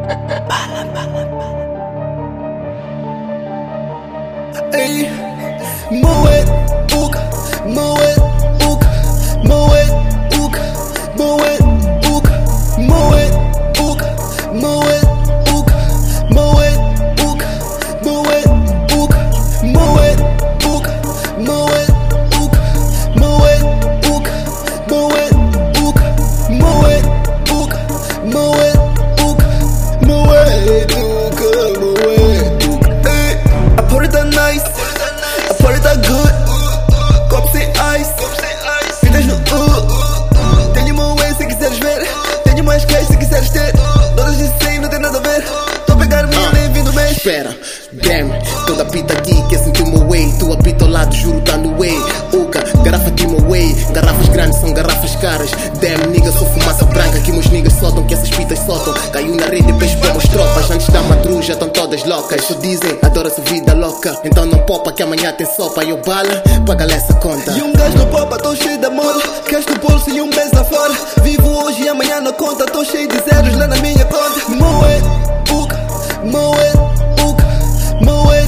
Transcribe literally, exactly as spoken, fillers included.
Ey, Moet, Uka, Moet, Uka, Moet, Uka, Moet, Uka, Moet, Uka, Moet, Uka, Moet, Uka, Moet, Uka, Moet, Uka, Moet, Uka, Moet, Uka, Moet, Uka, Moet, Uka, Moet, Uka, Moet, Uka, Moet, Uka. Ey, I put it on nice. I put it that good. Copo sem ice. Fitas no uh. Tenho uma way se quiseres ver. Tenho mais cash se quiseres ter. Todas de cem não tem nada a ver. Tô a pegar minha nem vindo mês. Espera, damn, toda pita aqui quer sentir o meu way. Tu apita ao lado, juro, tá no way. Uca, garrafa aqui meu way. Garrafas grandes são garrafas caras. Damn, nigga, sou fumaça branca. Que meus niggas soltam, que essas pitas soltam. Caiu na rede, depois pomos tropas. Antes da madruga, estão todas loucas. Só dizem, adora-se vida louca. Então não popa que amanhã tem sopa. E eu bala, paga-lhe essa conta. E um gajo no popa, tô cheio de amor. Cash no bolso e um beijo lá fora. Vivo hoje e amanhã não conta. Tô cheio de zeros lá na minha conta. Moet, Uka, Moet, Uka, Moet.